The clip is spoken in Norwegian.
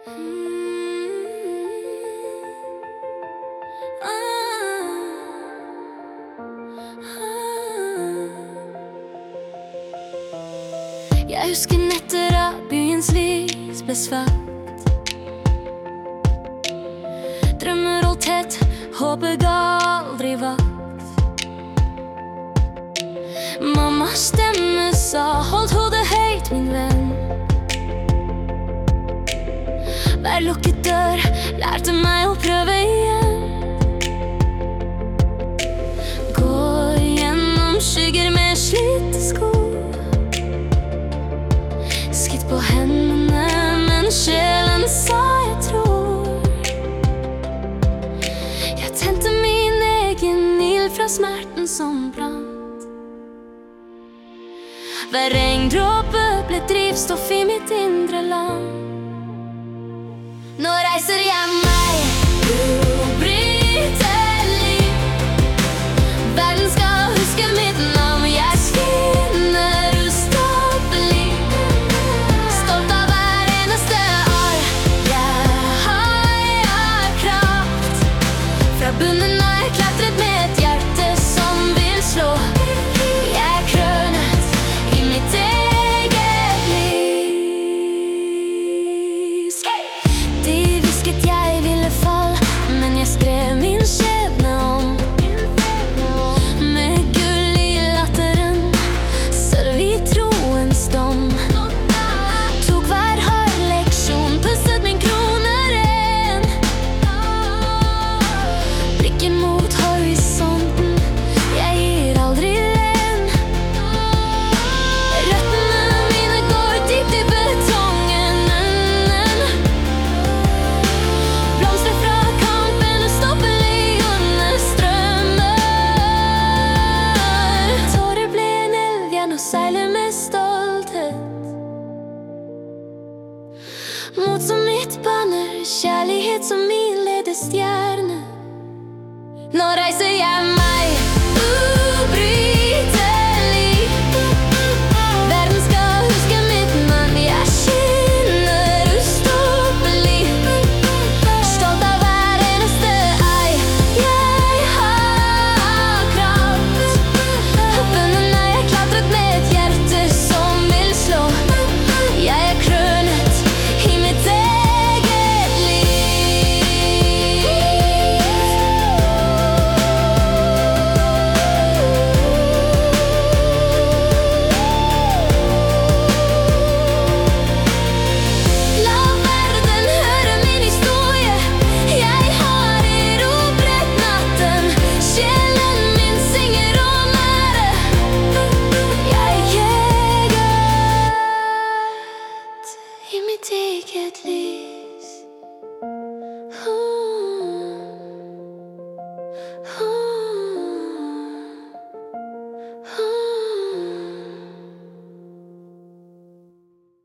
Jeg husker netter av byens lys ble svart. Drømmer holdt tett, håpet ga aldri vakt. Mammas stemme sa, hold hodet høyt, min venn. Hver lukket dør lærte meg å prøve igjen. Gå gjennom skygger med slitte sko. Skritt på hendene, men sjelen sa jeg tror. Jeg tente min egen ild fra smerten som brant. Hver regndråpe ble drivstoff i mitt indre land. Nå reiser jeg meg ubrytelig. Verden skal huske mitt navn. Jeg skinner ustoppelig. Stolt av hver eneste arr. Jeg har kraft. Fra bunnen har jeg klatret med et hjerte som vil slå. Jeg er krønet i mitt eget liv. De visket jeg ville fall, men jeg skrev min skjebne om. Med gull i latteren, sølv i troens dom. Tok hver hard leksjon, pusset min krone ren. Blikken mot horisonten, jeg gir aldri len. Røttene mine går dypt i betongen. Blomster fra kampen, ustoppelig under strømmer. Tårer ble en elv, jeg nå seiler med stolthet. Mot som mitt banner, kjærlighet som min ledestjerne. Nå reiser jeg meg ubrytelig. Verden skal huske mitt navn. Jeg skinner ustoppelig. Stolt av hver eneste ei. Jeg har kraft. Bunnen har jeg klatret med et hjerte som vil slå. Jeg er krønet i mitt eget liv. La verden høre min historie. Jeg har erobret natten. Sjelen min synger om ære. Jeg er jeget i mitt eget lys.